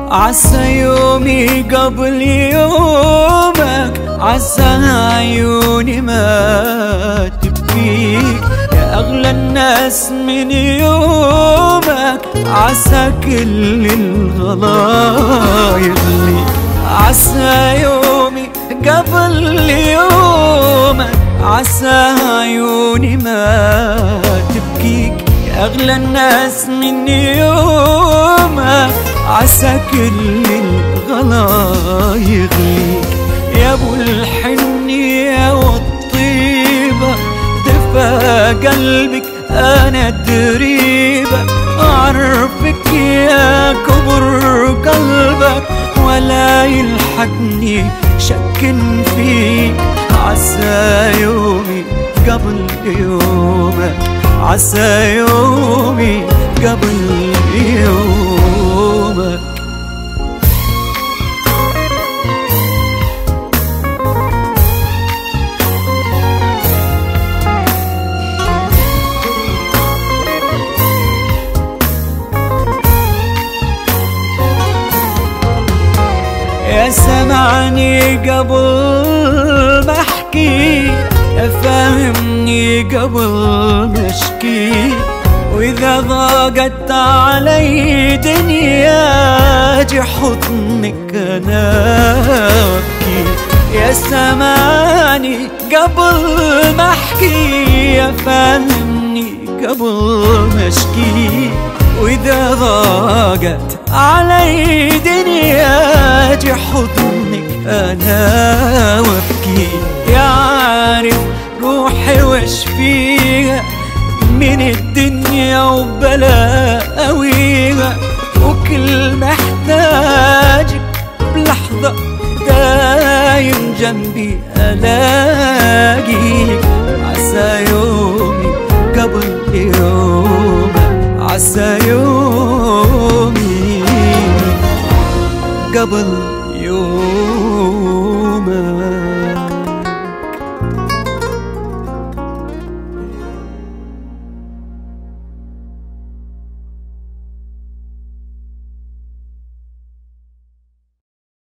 عسى يومي قبل يومك، عسى عيوني ما تبكيك يا أغلى الناس من يومك، عسى كل الغلا يغليك. عسى يومي قبل يومك، عسى عيوني ما تبكيك يا أغلى الناس من يومك، عسى كل الغلا يغليك. يا ابو الحنية والطيبة دفى قلبك انا دريبة، اعرفك يا كبر قلبك ولا يلحقني شك فيك. عسى يومي قبل يومك، عسى يومي قبل يومك. يا سمعني قبل ما احكي، يا فاهمني قبل ما اشكي، واذا ضاقت علي دنيا اجي حضنك انا وابكي. يا سمعني قبل ما احكي، يا فاهمني قبل ما اشكي، واذا ضاقت علي دنيا اجي حضنك انا وابكي. يا عارف روحي وش فيها من الدنيا وبلاويها، وكل محتاجك بلحظة دايم جنبي الاقيك. عسى يومي قبل يومك، عسى يومي قبل يوم.